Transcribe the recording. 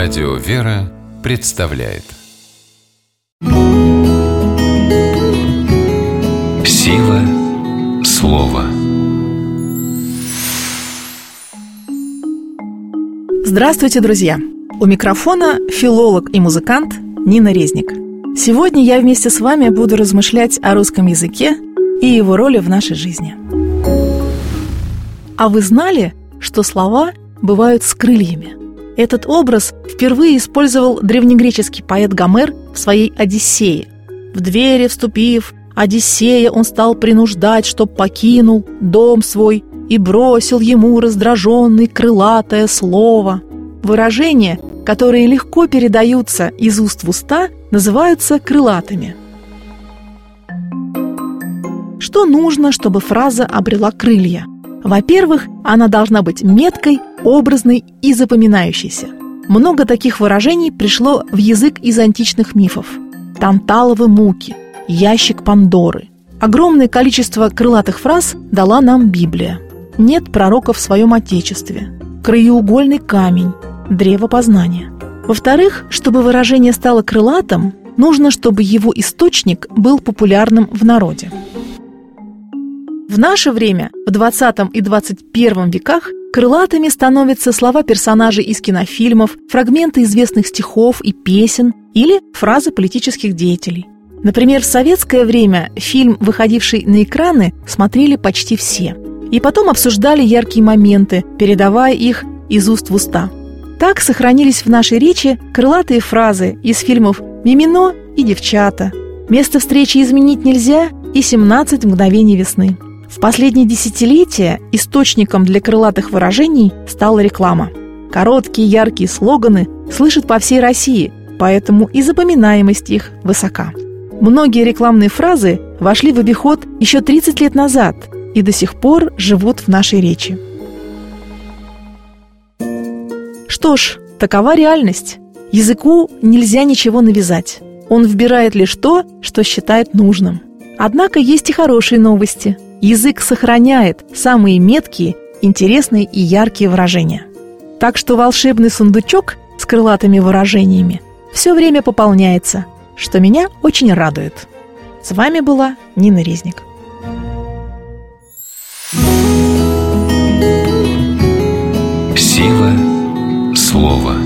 Радио «Вера» представляет Сила слова. Здравствуйте, друзья! У микрофона филолог и музыкант Нина Резник. Сегодня я вместе с вами буду размышлять о русском языке и его роли в нашей жизни. А вы знали, что слова бывают с крыльями? Этот образ впервые использовал древнегреческий поэт Гомер в своей «Одиссее». «В двери вступив, Одиссея он стал принуждать, чтоб покинул дом свой, и бросил ему раздраженный крылатое слово». Выражения, которые легко передаются из уст в уста, называются крылатыми. Что нужно, чтобы фраза обрела крылья? Во-первых, она должна быть меткой, образной и запоминающейся. Много таких выражений пришло в язык из античных мифов. Танталовы муки, ящик Пандоры. Огромное количество крылатых фраз дала нам Библия. Нет пророка в своем отечестве. Краеугольный камень, древо познания. Во-вторых, чтобы выражение стало крылатым, нужно, чтобы его источник был популярным в народе. В наше время, в 20 и 21 веках, крылатыми становятся слова персонажей из кинофильмов, фрагменты известных стихов и песен или фразы политических деятелей. Например, в советское время фильм, выходивший на экраны, смотрели почти все. И потом обсуждали яркие моменты, передавая их из уст в уста. Так сохранились в нашей речи крылатые фразы из фильмов «Мимино» и «Девчата», «Место встречи изменить нельзя» и «17 мгновений весны». В последние десятилетия источником для крылатых выражений стала реклама. Короткие яркие слоганы слышат по всей России, поэтому и запоминаемость их высока. Многие рекламные фразы вошли в обиход еще 30 лет назад и до сих пор живут в нашей речи. Что ж, такова реальность. Языку нельзя ничего навязать. Он вбирает лишь то, что считает нужным. Однако есть и хорошие новости. Язык сохраняет самые меткие, интересные и яркие выражения. Так что волшебный сундучок с крылатыми выражениями все время пополняется, что меня очень радует. С вами была Нина Резник. Сила слова.